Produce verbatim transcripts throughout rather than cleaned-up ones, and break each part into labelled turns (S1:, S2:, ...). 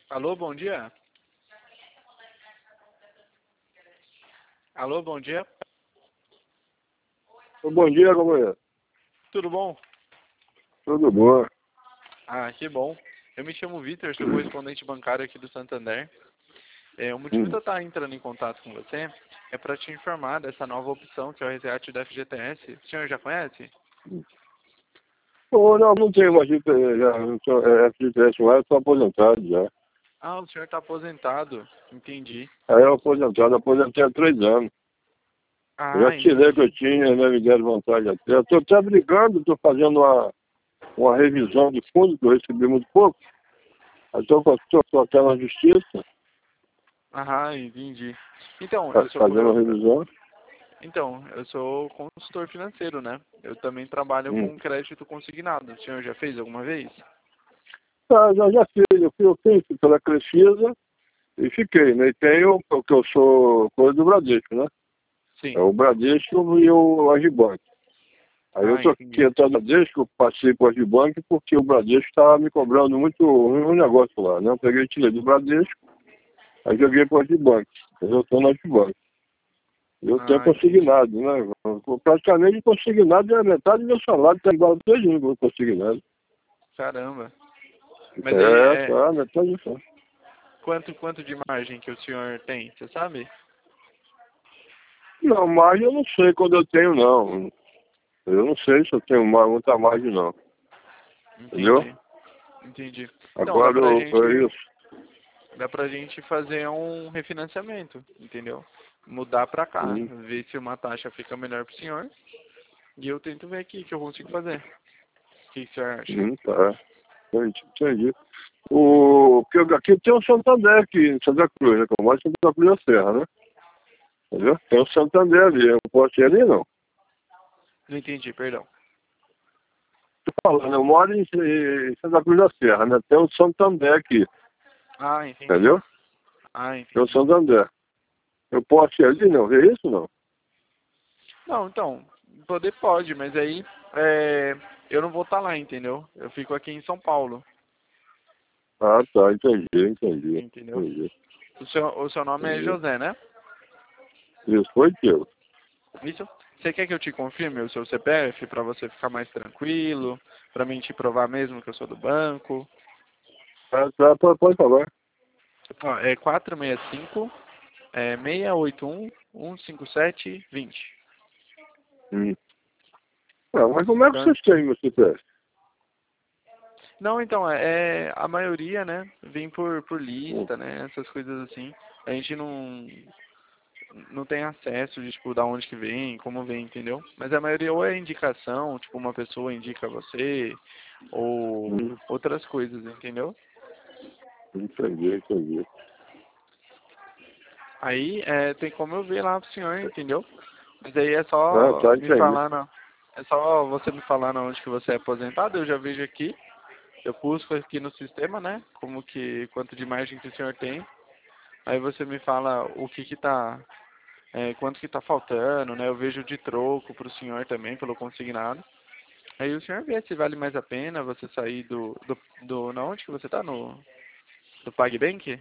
S1: Alô, bom dia. Alô, bom dia.
S2: Bom dia, companheiro.
S1: Tudo bom?
S2: Tudo bom?
S1: Ah, que bom. Eu me chamo Vitor, sou correspondente bancário aqui do Santander. É, o motivo de
S2: Hum.
S1: eu estar entrando em contato com você é para te informar dessa nova opção que é o resgate do F G T S. O senhor já conhece?
S2: Pô, não, não tenho mais G P S, já, não sou, é, F G P S mais, eu estou aposentado já.
S1: Ah, o senhor está aposentado. Entendi.
S2: Aí eu aposentado, aposentei há três anos. Eu
S1: Ah,
S2: já tirei o que eu
S1: entendi.
S2: tinha, né, me deram vontade até. Eu estou até brigando, estou fazendo uma, uma revisão de fundo, que eu recebi muito pouco. Aí estou até na justiça,
S1: Ah, entendi. Então,
S2: fa-
S1: eu sou
S2: fazendo
S1: co-
S2: uma revisão.
S1: então, eu sou consultor financeiro, né? Eu também trabalho
S2: Hum.
S1: com crédito consignado. O senhor já fez alguma vez?
S2: Ah, já, já fiz, eu fui, eu fiz pela Crefisa e fiquei, né? E tenho, porque eu sou coisa do Bradesco, né? É
S1: Sim.
S2: o Bradesco e o Agibank. Aí eu
S1: Ah,
S2: troquei
S1: entendi.
S2: até o Bradesco, eu passei para o Agibank porque o Bradesco estava me cobrando muito um negócio lá, né? Eu peguei e tirei do Bradesco, aí joguei para o Agibank. Eu estou no Agibank. Eu tenho
S1: Ah, entendi.
S2: consignado, né? Eu praticamente consignado é a metade do meu salário, está igual a dois mil consignado.
S1: Caramba. Mas aí,
S2: É,
S1: é,
S2: tá, metade do salário.
S1: quanto, quanto de margem que o senhor tem? Você sabe?
S2: Não, margem eu não sei quando eu tenho, não. Eu não sei se eu tenho mais, muita margem, não. Entendeu?
S1: Entendi. Entendi. Então, dá
S2: Agora,
S1: pra
S2: eu- é
S1: gente,
S2: isso.
S1: dá pra gente fazer um refinanciamento, entendeu? Mudar pra cá,
S2: Hum,
S1: ver se uma taxa fica melhor pro senhor. E eu tento ver aqui o que eu consigo fazer. O que que o senhor acha?
S2: hum, tá. Entendi. entendi. O, porque eu- aqui tem o Santander aqui em Santa Cruz, né? Que eu moro em Santa Cruz da Serra, né? Entendeu? Tem o Santander ali. Eu posso ir ali, não.
S1: Não entendi, perdão.
S2: Tô falando, eu moro em, em Santa Cruz da Serra, né? Tem o Santander aqui,
S1: Ah, entendi.
S2: entendeu?
S1: Ah,
S2: Tem o
S1: entendi.
S2: Santander. Eu posso ir ali, não? Vê isso, não?
S1: Não, então, poder pode, mas aí é, eu não vou estar lá, entendeu? Eu fico aqui em São Paulo,
S2: Ah, tá. Entendi, entendi.
S1: entendeu?
S2: Entendi.
S1: O seu, o seu nome é
S2: entendi.
S1: José, né?
S2: Isso foi teu.
S1: Isso? Você quer que eu te confirme o seu C P F para você ficar mais tranquilo? Para mim te provar mesmo que eu sou do banco?
S2: Ah, tá, pode, pode falar.
S1: Ó, é quatro seis cinco, é seis oito um, um cinco sete, dois zero.
S2: Hum. Ah, mas como é que
S1: Então,
S2: vocês têm meu C P F?
S1: não, então, é, é, a maioria, né, vem por, por
S2: Hum,
S1: lista, né, essas coisas assim. A gente não, não tem acesso de, tipo, da onde que vem, como vem, entendeu? Mas a maioria ou é indicação, tipo, uma pessoa indica você, ou
S2: hum,
S1: outras coisas, entendeu?
S2: entendi, entendi.
S1: Aí é, tem como eu ver lá pro senhor, entendeu? Mas aí é
S2: Ah,
S1: só
S2: tá,
S1: me
S2: entendi.
S1: falar, não. É só você me falar na onde que você é aposentado, eu já vejo aqui. Eu busco aqui no sistema, né? Como que, quanto de margem que o senhor tem. Aí você me fala o que que tá, é, quanto que tá faltando, né? Eu vejo de troco pro senhor também, pelo consignado. Aí o senhor vê se vale mais a pena você sair do, do, do na onde que você tá? No, do PagBank?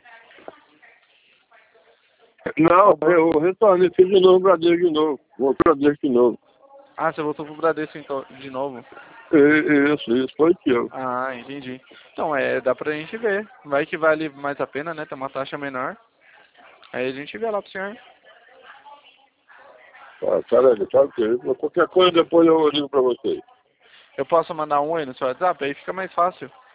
S2: Não,
S1: Qual banco?
S2: eu retornei, fiz de novo o Bradesco de novo. Voltei o Bradesco de novo.
S1: Ah, você voltou pro Bradesco então, de novo.
S2: E- Isso, isso, foi teu.
S1: Ah, entendi. Então, é, dá pra gente ver. Vai que vale mais a pena, né? Tem uma taxa menor. Aí a gente vê lá pro senhor.
S2: Tá, tá legal, tá ok. Qualquer coisa depois eu ligo pra vocês.
S1: Eu posso mandar um oi no seu WhatsApp? Aí fica mais fácil.